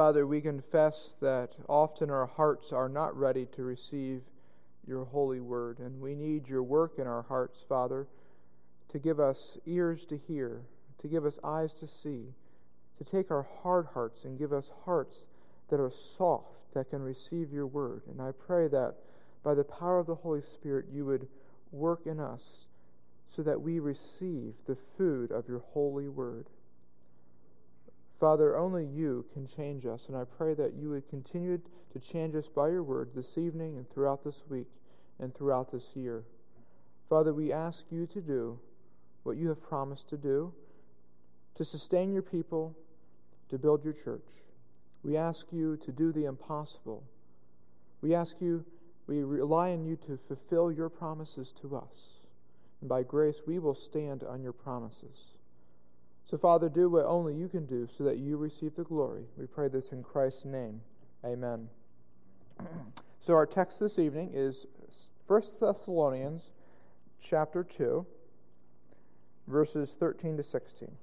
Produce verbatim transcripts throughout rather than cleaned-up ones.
Father, we confess that often our hearts are not ready to receive your holy word, and we need your work in our hearts, Father, to give us ears to hear, to give us eyes to see, to take our hard hearts and give us hearts that are soft, that can receive your word. And I pray that by the power of the Holy Spirit, you would work in us so that we receive the food of your holy word. Father, only you can change us, and I pray that you would continue to change us by your word this evening and throughout this week and throughout this year. Father, we ask you to do what you have promised to do, to sustain your people, to build your church. We ask you to do the impossible. We ask you, we rely on you to fulfill your promises to us. And by grace, we will stand on your promises. So, Father, do what only you can do so that you receive the glory. We pray this in Christ's name. Amen. So our text this evening is First Thessalonians chapter two, verses thirteen to sixteen.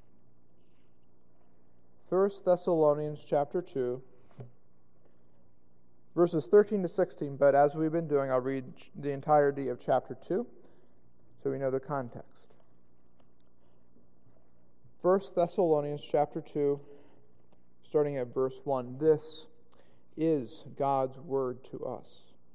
First Thessalonians chapter two, verses thirteen to sixteen, but as we've been doing, I'll read the entirety of chapter two so we know the context. First Thessalonians chapter two, starting at verse one. This is God's word to us.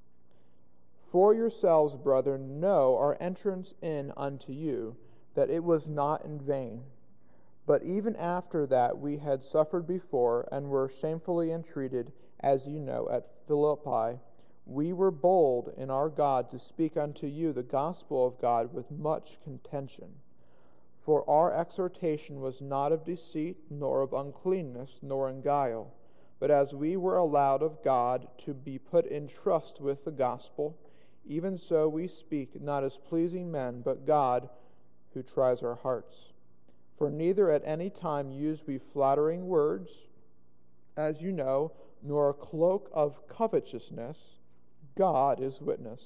For yourselves, brethren, know our entrance in unto you, that it was not in vain. But even after that we had suffered before, and were shamefully entreated, as you know, at Philippi, we were bold in our God to speak unto you the gospel of God with much contention. For our exhortation was not of deceit, nor of uncleanness, nor in guile, but as we were allowed of God to be put in trust with the gospel, even so we speak, not as pleasing men, but God who tries our hearts. For neither at any time use we flattering words, as you know, nor a cloak of covetousness. God is witness.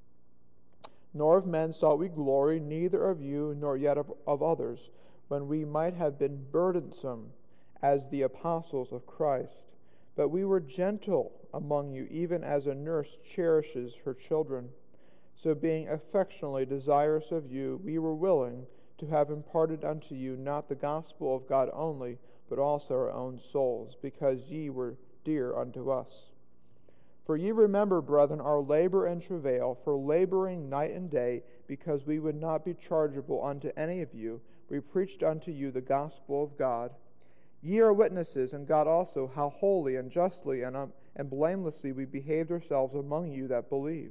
Nor of men sought we glory, neither of you, nor yet of, of others, when we might have been burdensome as the apostles of Christ. But we were gentle among you, even as a nurse cherishes her children. So being affectionately desirous of you, we were willing to have imparted unto you not the gospel of God only, but also our own souls, because ye were dear unto us. For ye remember, brethren, our labor and travail, for laboring night and day, because we would not be chargeable unto any of you, we preached unto you the gospel of God. Ye are witnesses, and God also, how holy and justly and, um, and blamelessly we behaved ourselves among you that believe.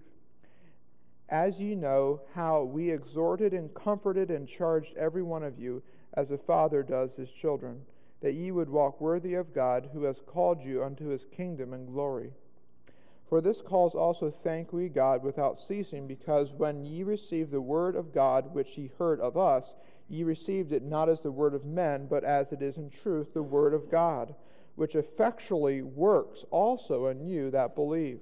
As ye know, how we exhorted and comforted and charged every one of you, as a father does his children, that ye would walk worthy of God, who has called you unto his kingdom and glory. For this cause also thank we God without ceasing, because when ye received the word of God which ye heard of us, ye received it not as the word of men, but as it is in truth the word of God, which effectually works also in you that believe.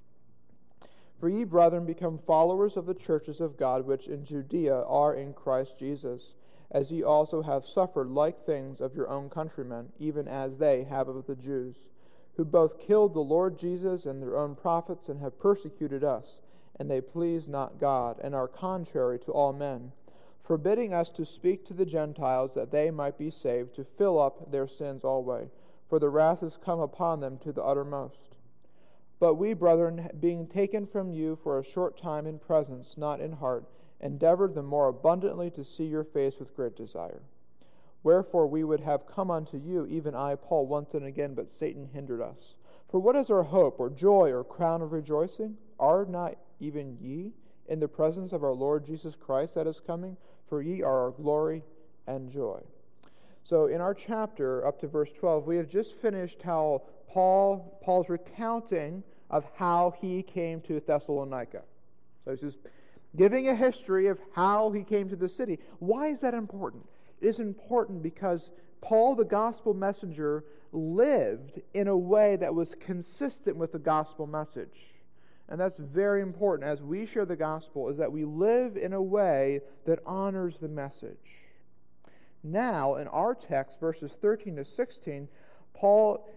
For ye, brethren, become followers of the churches of God which in Judea are in Christ Jesus, as ye also have suffered like things of your own countrymen, even as they have of the Jews, who both killed the Lord Jesus and their own prophets, and have persecuted us, and they please not God, and are contrary to all men, forbidding us to speak to the Gentiles that they might be saved, to fill up their sins always. For the wrath is come upon them to the uttermost. But we, brethren, being taken from you for a short time in presence, not in heart, endeavored the more abundantly to see your face with great desire. Wherefore we would have come unto you, even I, Paul, once and again, but Satan hindered us. For what is our hope, or joy, or crown of rejoicing? Are not even ye in the presence of our Lord Jesus Christ that is coming? For ye are our glory and joy. So in our chapter, up to verse twelve, we have just finished how Paul Paul's recounting of how he came to Thessalonica. So he's just giving a history of how he came to the city. Why is that important? It is important because Paul, the gospel messenger, lived in a way that was consistent with the gospel message. And that's very important as we share the gospel, is that we live in a way that honors the message. Now, in our text, verses thirteen to sixteen, Paul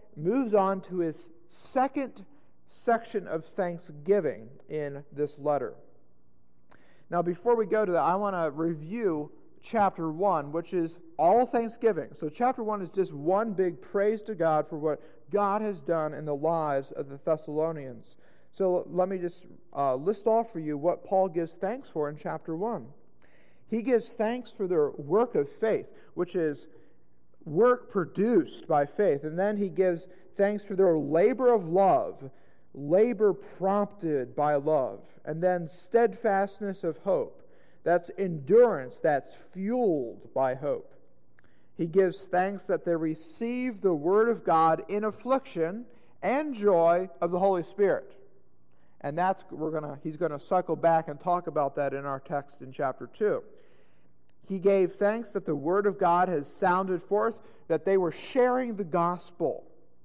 moves on to his second section of thanksgiving in this letter. Now, before we go to that, I want to review chapter one, which is all thanksgiving. So chapter one is just one big praise to God for what God has done in the lives of the Thessalonians. So let me just uh, list off for you what Paul gives thanks for in chapter one. He gives thanks for their work of faith, which is work produced by faith. And then he gives thanks for their labor of love, labor prompted by love. And then steadfastness of hope. That's endurance that's fueled by hope. He gives thanks that they receive the word of God in affliction and joy of the Holy Spirit. And that's we're gonna he's going to cycle back and talk about that in our text in chapter two. He gave thanks that the word of God has sounded forth, that they were sharing the gospel.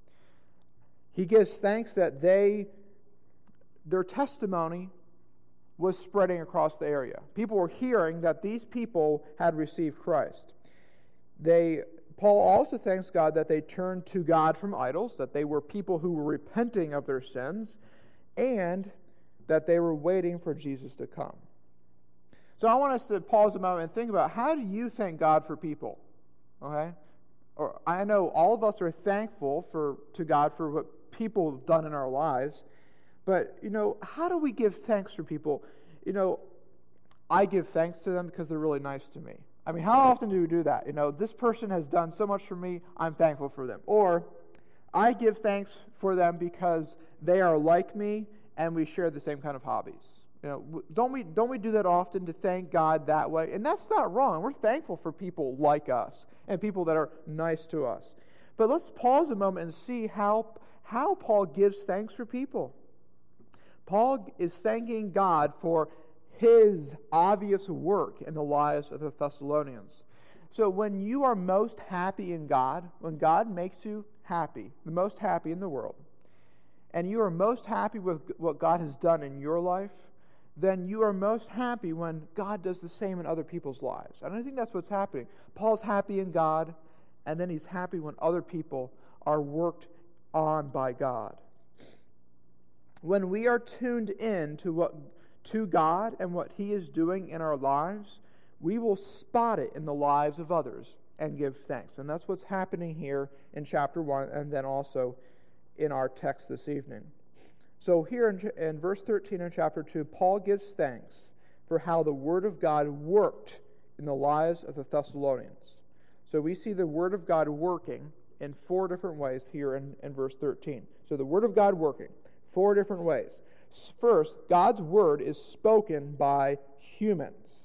He gives thanks that they their testimony was spreading across the area. People were hearing that these people had received Christ. They Paul also thanks God that they turned to God from idols, that they were people who were repenting of their sins, and that they were waiting for Jesus to come. So I want us to pause a moment and think about, how do you thank God for people? Okay? Or I know all of us are thankful for to God for what people have done in our lives, but, you know, how do we give thanks for people? You know, I give thanks to them because they're really nice to me. I mean, how often do we do that? You know, this person has done so much for me, I'm thankful for them. Or, I give thanks for them because they are like me and we share the same kind of hobbies. You know, don't we don't we do that often, to thank God that way? And that's not wrong. We're thankful for people like us and people that are nice to us. But let's pause a moment and see how how Paul gives thanks for people. Paul is thanking God for his obvious work in the lives of the Thessalonians. So when you are most happy in God, when God makes you happy, the most happy in the world, and you are most happy with what God has done in your life, then you are most happy when God does the same in other people's lives. And I think that's what's happening. Paul's happy in God, and then he's happy when other people are worked on by God. When we are tuned in to what to God and what He is doing in our lives, we will spot it in the lives of others and give thanks. And that's what's happening here in chapter one, and then also in our text this evening. So here in, in verse thirteen in chapter two, Paul gives thanks for how the Word of God worked in the lives of the Thessalonians. So we see the Word of God working in four different ways here in, in verse thirteen. So the Word of God working, four different ways. First, God's Word is spoken by humans.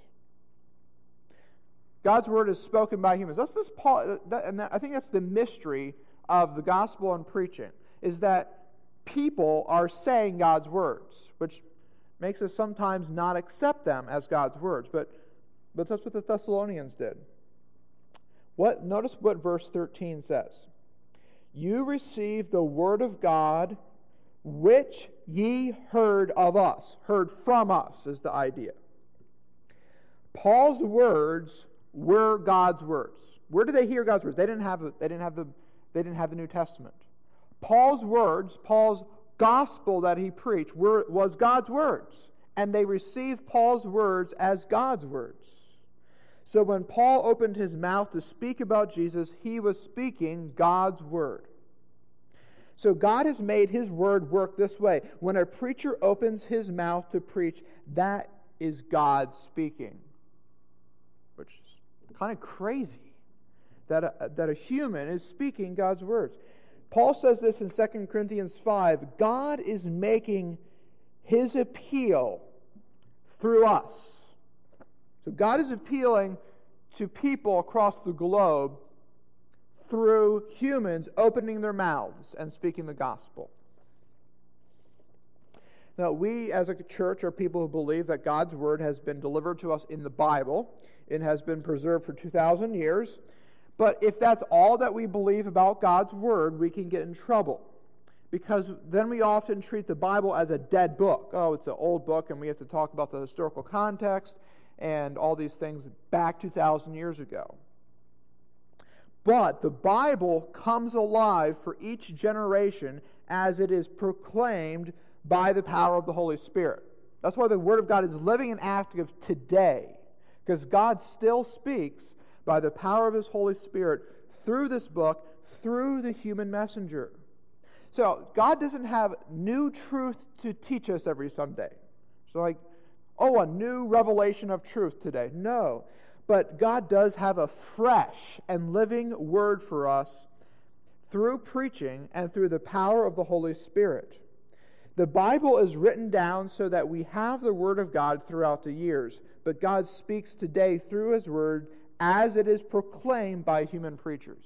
God's Word is spoken by humans. That's this Paul, and that, I think that's the mystery of the gospel and preaching, is that people are saying God's words, which makes us sometimes not accept them as God's words. But, but that's what the Thessalonians did. What? Notice what verse thirteen says. You received the word of God, which ye heard of us. Heard from us is the idea. Paul's words were God's words. Where did they hear God's words? They didn't have. They didn't have the. They didn't have the New Testament. Paul's words, Paul's gospel that he preached, were, was God's words, and they received Paul's words as God's words. So when Paul opened his mouth to speak about Jesus, he was speaking God's word. So God has made His word work this way. When a preacher opens his mouth to preach, that is God speaking. Which is kind of crazy that a, that a human is speaking God's words. Paul says this in Second Corinthians five. God is making His appeal through us. So God is appealing to people across the globe through humans opening their mouths and speaking the gospel. Now, we as a church are people who believe that God's word has been delivered to us in the Bible. It has been preserved for two thousand years. But if that's all that we believe about God's word, we can get in trouble. Because then we often treat the Bible as a dead book. Oh, it's an old book, and we have to talk about the historical context and all these things back two thousand years ago. But the Bible comes alive for each generation as it is proclaimed by the power of the Holy Spirit. That's why the Word of God is living and active today, because God still speaks by the power of His Holy Spirit through this book, through the human messenger. So God doesn't have new truth to teach us every Sunday. So like, oh, a new revelation of truth today. No. But God does have a fresh and living word for us through preaching and through the power of the Holy Spirit. The Bible is written down so that we have the Word of God throughout the years, but God speaks today through His Word as it is proclaimed by human preachers.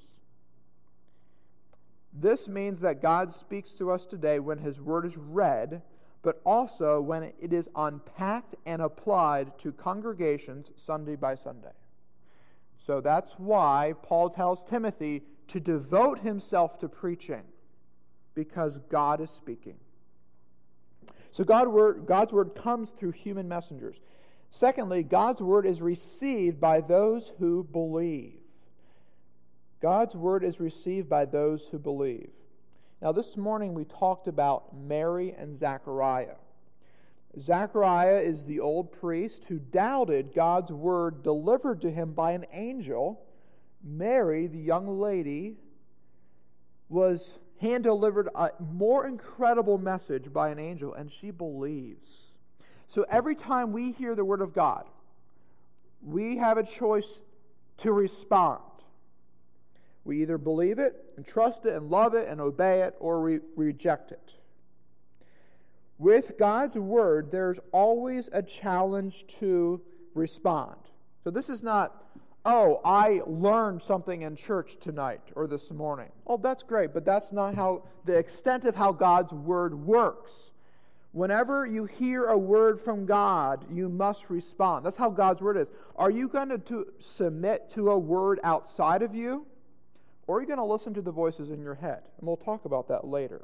This means that God speaks to us today when His Word is read, but also when it is unpacked and applied to congregations Sunday by Sunday. So that's why Paul tells Timothy to devote himself to preaching, because God is speaking. So God word, God's word comes through human messengers. Secondly, God's word is received by those who believe. God's word is received by those who believe. Now, this morning we talked about Mary and Zechariah. Zechariah is the old priest who doubted God's word delivered to him by an angel. Mary, the young lady, was hand-delivered a more incredible message by an angel, and she believes. So every time we hear the word of God, we have a choice to respond. We either believe it and trust it and love it and obey it, or we reject it. With God's word, there's always a challenge to respond. So this is not, oh, I learned something in church tonight or this morning. Oh, that's great, but that's not how the extent of how God's word works. Whenever you hear a word from God, you must respond. That's how God's word is. Are you going to, to submit to a word outside of you? Or are you going to listen to the voices in your head? And we'll talk about that later.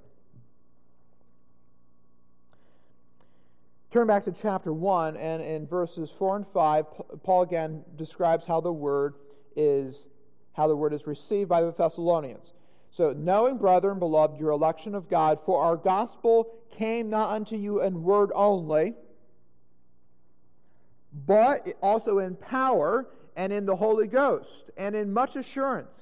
Turn back to chapter one, and in verses four and five, Paul again describes how the word is, how the word is received by the Thessalonians. So, knowing, brethren, beloved, your election of God, for our gospel came not unto you in word only, but also in power and in the Holy Ghost, and in much assurance.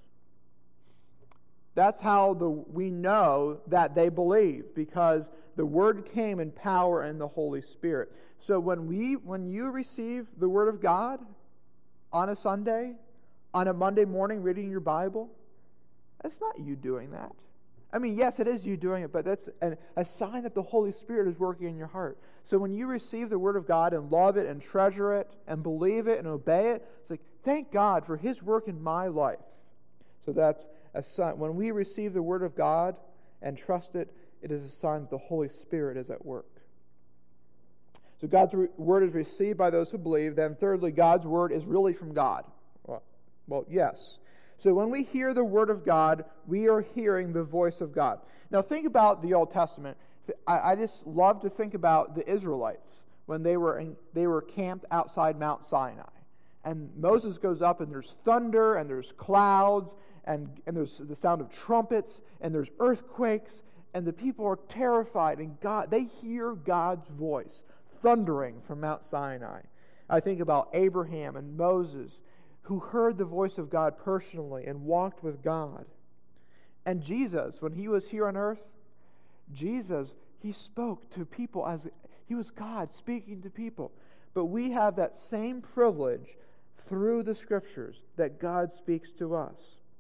That's how the, we know that they believe, because the word came in power and the Holy Spirit. So when we, when you receive the word of God on a Sunday, on a Monday morning reading your Bible, that's not you doing that. I mean, yes, it is you doing it, but that's a, a sign that the Holy Spirit is working in your heart. So when you receive the word of God and love it and treasure it and believe it and obey it, it's like, thank God for His work in my life. So that's a sign. When we receive the word of God and trust it, it is a sign that the Holy Spirit is at work. So God's re- word is received by those who believe. Then thirdly, God's word is really from God. Well, well, yes. So when we hear the word of God, we are hearing the voice of God. Now think about the Old Testament. I, I just love to think about the Israelites when they were in, they were camped outside Mount Sinai. And Moses goes up, and there's thunder, and there's clouds, and, and there's the sound of trumpets, and there's earthquakes, and the people are terrified, and God, they hear God's voice thundering from Mount Sinai. I think about Abraham and Moses, who heard the voice of God personally and walked with God. And Jesus, when He was here on earth, Jesus, He spoke to people as He was God speaking to people. But we have that same privilege through the Scriptures that God speaks to us.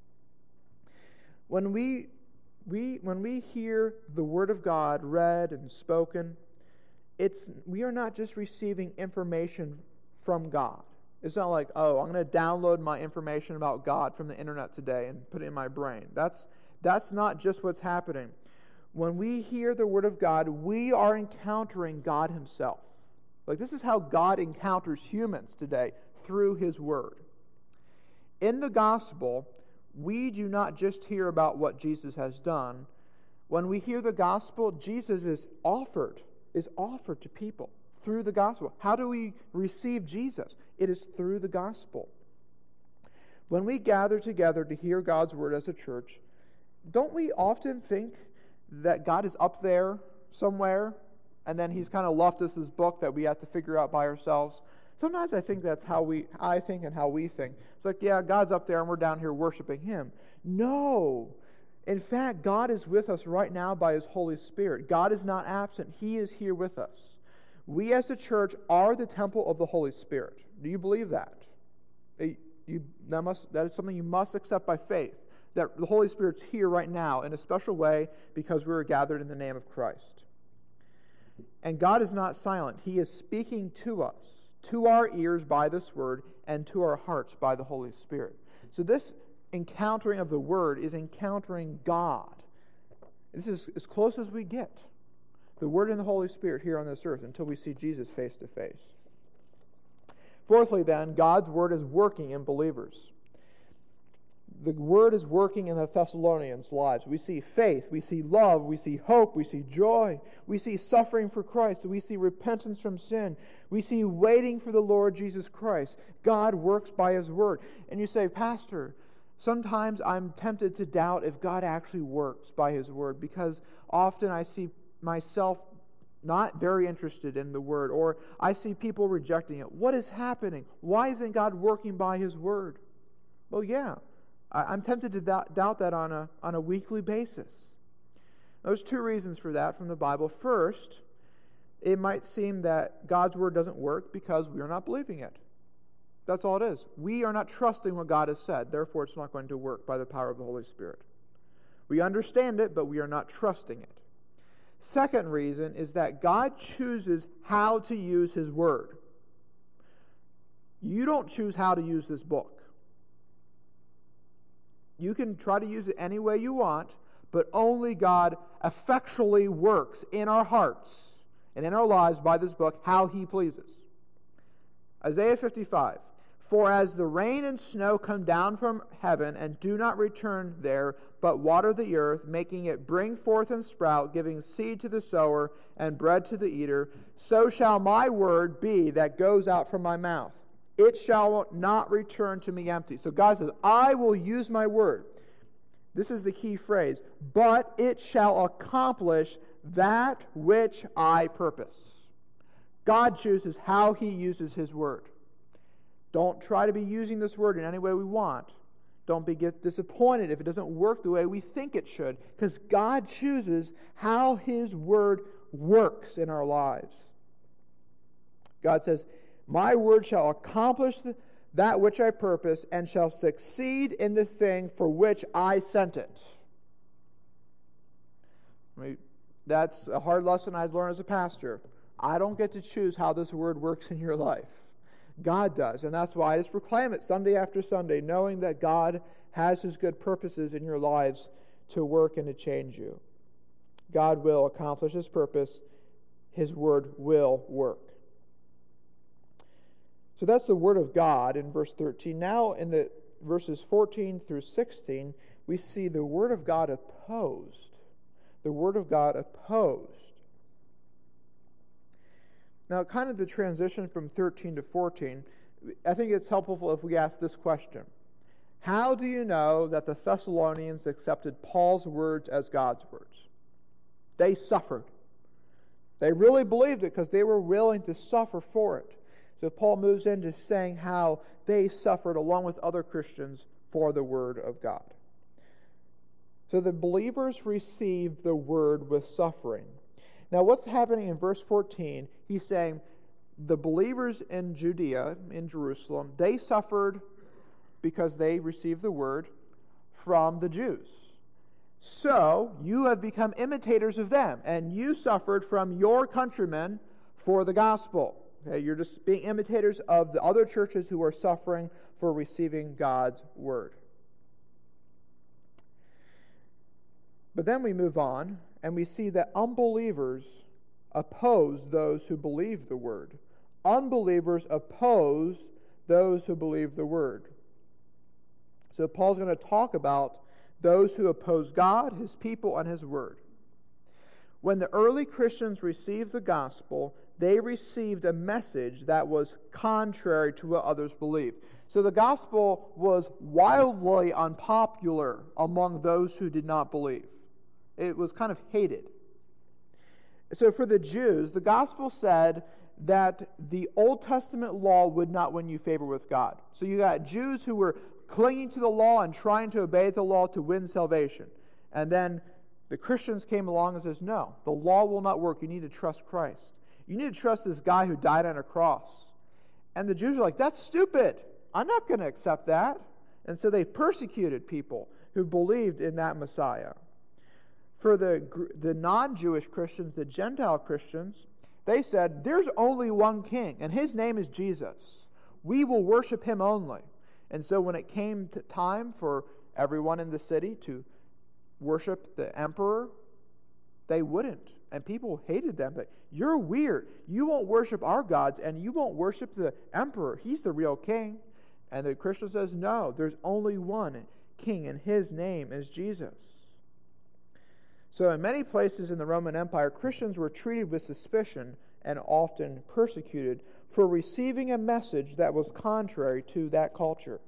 When we we when we hear the Word of God read and spoken, it's we are not just receiving information from God. It's not like, oh, I'm going to download my information about God from the internet today and put it in my brain. That's that's not just what's happening. When we hear the Word of God, we are encountering God Himself. Like, this is how God encounters humans today, through His Word. In the gospel, we do not just hear about what Jesus has done. When we hear the gospel, Jesus is offered, is offered to people through the gospel. How do we receive Jesus? It is through the gospel. When we gather together to hear God's word as a church, don't we often think that God is up there somewhere, and then he's kind of left us this book that we have to figure out by ourselves? Sometimes I think that's how we, I think and how we think. It's like, yeah, God's up there and we're down here worshiping him. No. In fact, God is with us right now by his Holy Spirit. God is not absent. He is here with us. We as the church are the temple of the Holy Spirit. Do you believe that? You, that, must, that is something you must accept by faith, that the Holy Spirit's here right now in a special way because we are gathered in the name of Christ. And God is not silent. He is speaking to us, to our ears by this word, and to our hearts by the Holy Spirit. So this encountering of the word is encountering God. This is as close as we get. The word and the Holy Spirit here on this earth until we see Jesus face to face. Fourthly, then, God's word is working in believers. The word is working in the Thessalonians' lives. We see faith, we see love, we see hope, we see joy, we see suffering for Christ, we see repentance from sin, we see waiting for the Lord Jesus Christ. God works by his word. And you say, Pastor, sometimes I'm tempted to doubt if God actually works by his word, because often I see myself not very interested in the word, or I see people rejecting it. What is happening? Why isn't God working by his word? Well, yeah, I'm tempted to doubt that on a, on a weekly basis. There's two reasons for that from the Bible. First, it might seem that God's word doesn't work because we are not believing it. That's all it is. We are not trusting what God has said. Therefore, it's not going to work by the power of the Holy Spirit. We understand it, but we are not trusting it. Second reason is that God chooses how to use his word. You don't choose how to use this book. You can try to use it any way you want, but only God effectually works in our hearts and in our lives by this book how he pleases. Isaiah fifty-five, for as the rain and snow come down from heaven and do not return there, but water the earth, making it bring forth and sprout, giving seed to the sower and bread to the eater, so shall my word be that goes out from my mouth. It shall not return to me empty. So God says, I will use my word. This is the key phrase. But it shall accomplish that which I purpose. God chooses how he uses his word. Don't try to be using this word in any way we want. Don't be get disappointed if it doesn't work the way we think it should, because God chooses how his word works in our lives. God says, my word shall accomplish that which I purpose and shall succeed in the thing for which I sent it. I mean, that's a hard lesson I'd learned as a pastor. I don't get to choose how this word works in your life. God does, and that's why I just proclaim it Sunday after Sunday, knowing that God has his good purposes in your lives to work and to change you. God will accomplish his purpose. His word will work. So that's the word of God in verse thirteen. Now in the verses fourteen through sixteen, we see the word of God opposed. The word of God opposed. Now, kind of the transition from thirteen to fourteen, I think it's helpful if we ask this question. How do you know that the Thessalonians accepted Paul's words as God's words? They suffered. They really believed it because they were willing to suffer for it. So Paul moves into saying how they suffered along with other Christians for the word of God. So the believers received the word with suffering. Now what's happening in verse fourteen, he's saying the believers in Judea, in Jerusalem, they suffered because they received the word from the Jews. So you have become imitators of them, and you suffered from your countrymen for the gospel. Okay, you're just being imitators of the other churches who are suffering for receiving God's word. But then we move on, and we see that unbelievers oppose those who believe the word. Unbelievers oppose those who believe the word. So Paul's going to talk about those who oppose God, his people, and his word. When the early Christians received the gospel, they received a message that was contrary to what others believed. So the gospel was wildly unpopular among those who did not believe. It was kind of hated. So for the Jews, the gospel said that the Old Testament law would not win you favor with God. So you got Jews who were clinging to the law and trying to obey the law to win salvation. And then the Christians came along and says, no, the law will not work. You need to trust Christ. You need to trust this guy who died on a cross. And the Jews are like, that's stupid. I'm not going to accept that. And so they persecuted people who believed in that Messiah. For the, the non-Jewish Christians, the Gentile Christians, they said, there's only one king, and his name is Jesus. We will worship him only. And so when it came to time for everyone in the city to worship the emperor, they wouldn't. And people hated them. But you're weird. You won't worship our gods, and you won't worship the emperor. He's the real king. And the Christian says, no, there's only one king, and his name is Jesus. So in many places in the Roman Empire, Christians were treated with suspicion and often persecuted for receiving a message that was contrary to that culture.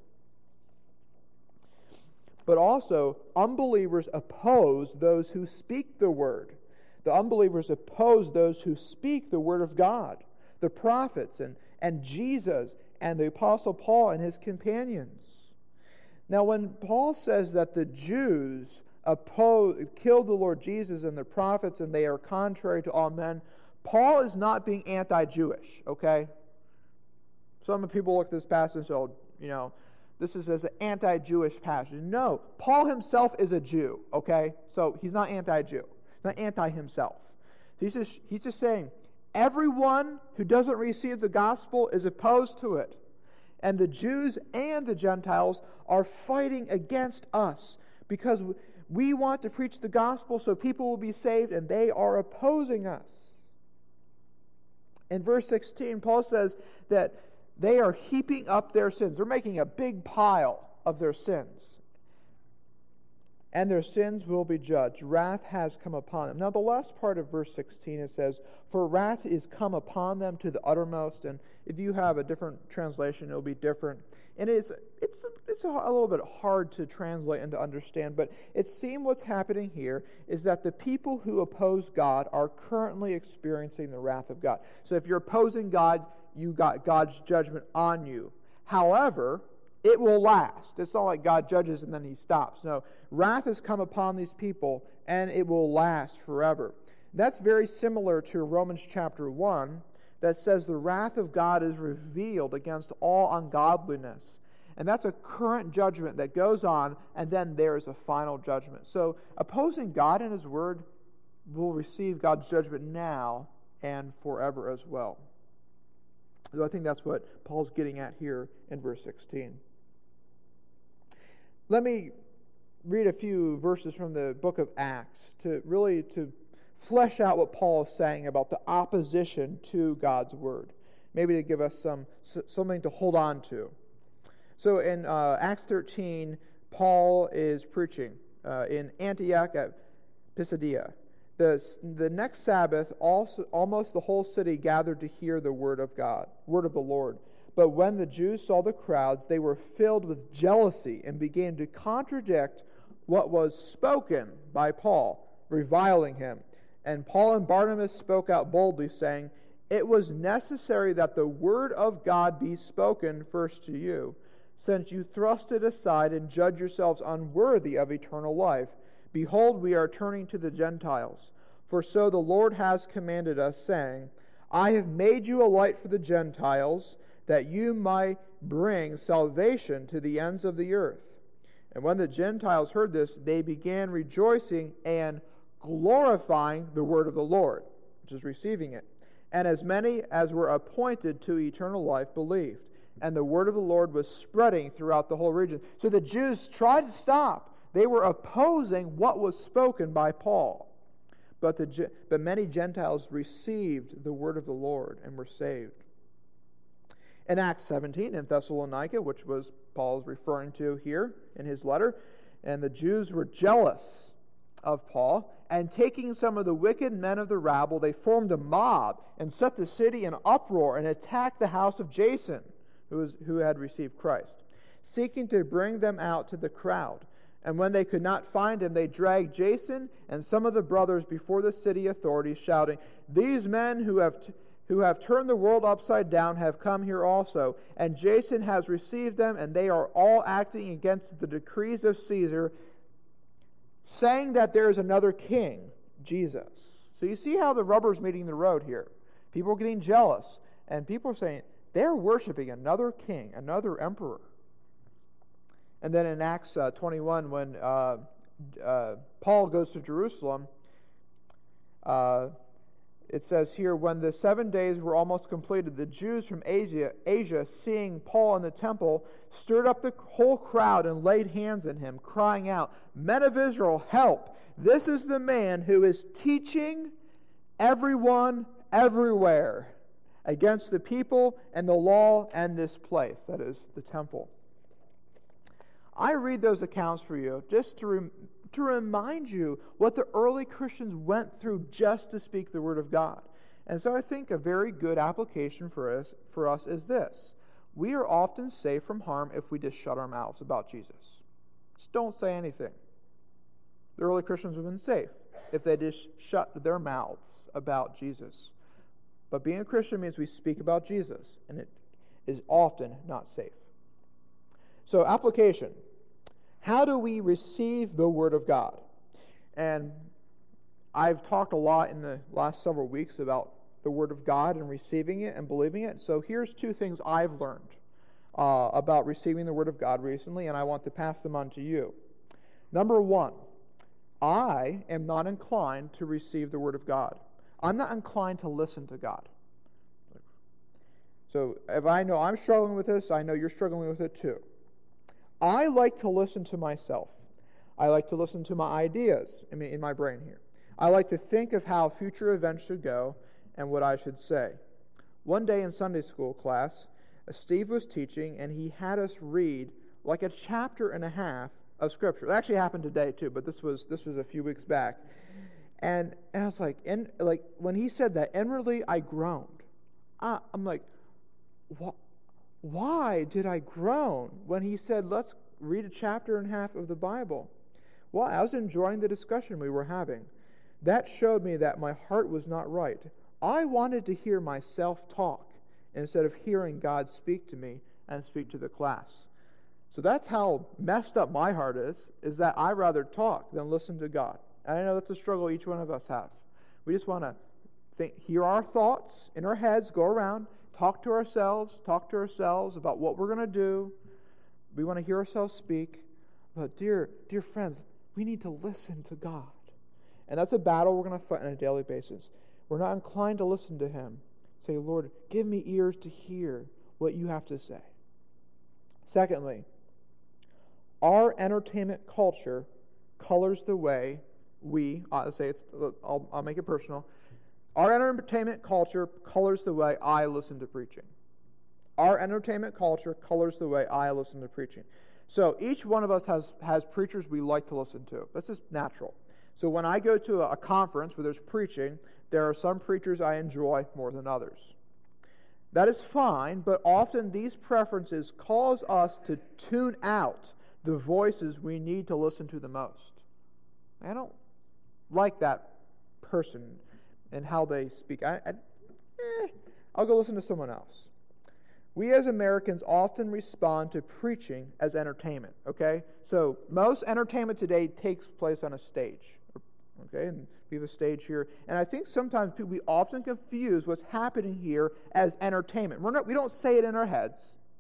But also, unbelievers oppose those who speak the word. The unbelievers oppose those who speak the word of God, the prophets and, and Jesus and the Apostle Paul and his companions. Now, when Paul says that the Jews oppose, killed the Lord Jesus and the prophets and they are contrary to all men, Paul is not being anti-Jewish, okay? Some people look at this passage and say, oh, you know, this is as an anti-Jewish passage. No, Paul himself is a Jew, okay? So he's not anti-Jew. He's not anti-himself. He's just, he's just saying, everyone who doesn't receive the gospel is opposed to it. And the Jews and the Gentiles are fighting against us because we want to preach the gospel so people will be saved, and they are opposing us. In verse sixteen, Paul says that they are heaping up their sins. They're making a big pile of their sins. And their sins will be judged. Wrath has come upon them. Now, the last part of verse sixteen, it says, for wrath is come upon them to the uttermost. And if you have a different translation, it'll be different. And it's it's it's a, a little bit hard to translate and to understand, but it seems what's happening here is that the people who oppose God are currently experiencing the wrath of God. So if you're opposing God, you got God's judgment on you. However, it will last. It's not like God judges and then he stops. No, wrath has come upon these people, and it will last forever. That's very similar to Romans chapter one, that says the wrath of God is revealed against all ungodliness. And that's a current judgment that goes on, and then there is a final judgment. So opposing God and his word will receive God's judgment now and forever as well. So I think that's what Paul's getting at here in verse sixteen. Let me read a few verses from the book of Acts to really to flesh out what Paul is saying about the opposition to God's word. Maybe to give us some something to hold on to. So in uh, Acts thirteen, Paul is preaching uh, in Antioch at Pisidia. The, the next Sabbath, also, almost the whole city gathered to hear the word of God, word of the Lord. But when the Jews saw the crowds, they were filled with jealousy and began to contradict what was spoken by Paul, reviling him. And Paul and Barnabas spoke out boldly, saying, it was necessary that the word of God be spoken first to you, since you thrust it aside and judge yourselves unworthy of eternal life. Behold, we are turning to the Gentiles. For so the Lord has commanded us, saying, I have made you a light for the Gentiles, that you might bring salvation to the ends of the earth. And when the Gentiles heard this, they began rejoicing and glorifying the word of the Lord, which is receiving it. And as many as were appointed to eternal life believed. And the word of the Lord was spreading throughout the whole region. So the Jews tried to stop. They were opposing what was spoken by Paul. But, the, but many Gentiles received the word of the Lord and were saved. In Acts seventeen, in Thessalonica, which was Paul's referring to here in his letter, and the Jews were jealous of Paul, And taking some of the wicked men of the rabble, they formed a mob and set the city in uproar and attacked the house of Jason, who, was, who had received Christ, seeking to bring them out to the crowd. And when they could not find him, they dragged Jason and some of the brothers before the city authorities, shouting, "These men who have t- who have turned the world upside down have come here also, and Jason has received them, and they are all acting against the decrees of Caesar, saying that there is another king, Jesus." So you see how the rubber's meeting the road here. People are getting jealous, and people are saying they're worshiping another king, another emperor. And then in Acts uh, twenty-one, when uh, uh, Paul goes to Jerusalem, uh, it says here, when the seven days were almost completed, the Jews from Asia, Asia, seeing Paul in the temple, stirred up the whole crowd and laid hands on him, crying out, "Men of Israel, help! This is the man who is teaching everyone everywhere against the people and the law and this place," that is, the temple. I read those accounts for you just to, rem- to remind you what the early Christians went through just to speak the Word of God. And so I think a very good application for us, for us is this. We are often safe from harm if we just shut our mouths about Jesus. Just don't say anything. The early Christians would have been safe if they just shut their mouths about Jesus. But being a Christian means we speak about Jesus, and it is often not safe. So, application. How do we receive the Word of God? And I've talked a lot in the last several weeks about the Word of God and receiving it and believing it. So here's two things I've learned uh, about receiving the Word of God recently, and I want to pass them on to you. Number one, I am not inclined to receive the Word of God. I'm not inclined to listen to God. So if I know I'm struggling with this, I know you're struggling with it too. I like to listen to myself. I like to listen to my ideas I mean, in my brain here. I like to think of how future events should go and what I should say. One day in Sunday school class, Steve was teaching, and he had us read like a chapter and a half of Scripture. It actually happened today too, but this was this was a few weeks back. And, and I was like, in, like when he said that, inwardly I groaned. I, I'm like, what? Why did I groan when he said, let's read a chapter and a half of the Bible? Well, I was enjoying the discussion we were having. That showed me that my heart was not right. I wanted to hear myself talk instead of hearing God speak to me and speak to the class. So that's how messed up my heart is, is that I rather talk than listen to God. And I know that's a struggle each one of us have. We just want to think, hear our thoughts in our heads, go around, talk to ourselves, talk to ourselves about what we're going to do. We want to hear ourselves speak. But dear, dear friends, we need to listen to God. And that's a battle we're going to fight on a daily basis. We're not inclined to listen to Him. Say, Lord, give me ears to hear what you have to say. Secondly, our entertainment culture colors the way we, I'll say it's, I'll, I'll make it personal. Our entertainment culture colors the way I listen to preaching. Our entertainment culture colors the way I listen to preaching. So each one of us has, has preachers we like to listen to. That's just natural. So when I go to a, a conference where there's preaching, there are some preachers I enjoy more than others. That is fine, but often these preferences cause us to tune out the voices we need to listen to the most. I don't like that person and how they speak. I, I, eh, I'll go listen to someone else. We as Americans often respond to preaching as entertainment, okay? So most entertainment today takes place on a stage, okay? And we have a stage here. And I think sometimes people, we often confuse what's happening here as entertainment. We're not, we don't say it in our heads,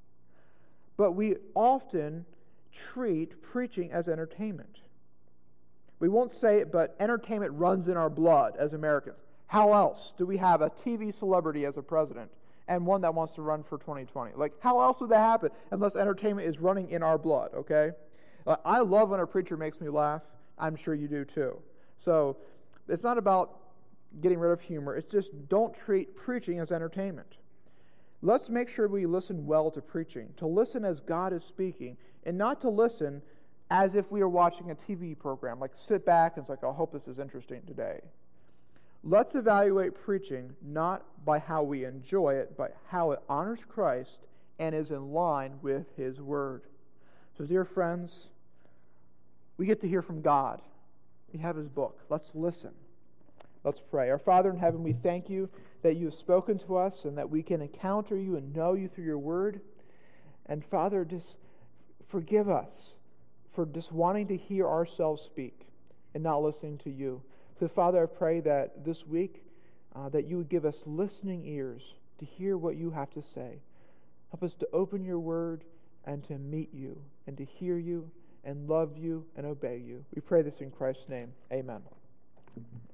but we often treat preaching as entertainment. We won't say it, but entertainment runs in our blood as Americans. How else do we have a T V celebrity as a president and one that wants to run for twenty twenty? Like, how else would that happen unless entertainment is running in our blood, okay? Uh, I love when a preacher makes me laugh. I'm sure you do too. So it's not about getting rid of humor. It's just don't treat preaching as entertainment. Let's make sure we listen well to preaching, to listen as God is speaking, and not to listen as if we are watching a T V program. Like, sit back and it's like, I hope this is interesting today. Let's evaluate preaching not by how we enjoy it, but how it honors Christ and is in line with His Word. So, dear friends, we get to hear from God. We have His book. Let's listen. Let's pray. Our Father in heaven, we thank You that You have spoken to us and that we can encounter You and know You through Your Word. And Father, just forgive us for just wanting to hear ourselves speak and not listening to You. So, Father, I pray that this week uh, that You would give us listening ears to hear what You have to say. Help us to open Your Word and to meet You and to hear You and love You and obey You. We pray this in Christ's name. Amen.